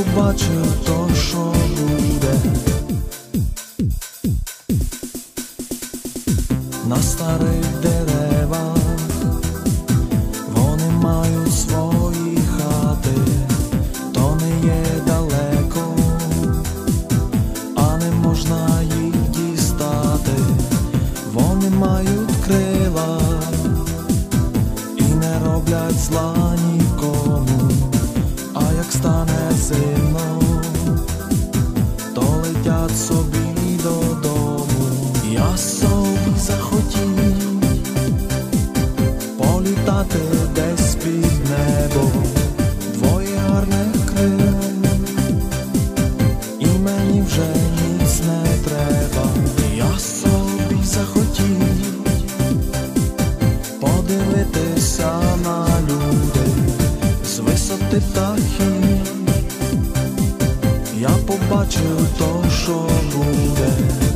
побачив то, що буде. На старих деревах вони мають свої хати, то не є далеко, а не можна їх дістати. Вони мають крила і не роблять зла нікому, а як стане зимно, то летять собі додому. Я собі захотів політати десь під небо, двоє гарних крил, і мені вже ніц не треба. Я собі захотів подивитися на людей з висоти птахів. Я побачив то, що буде.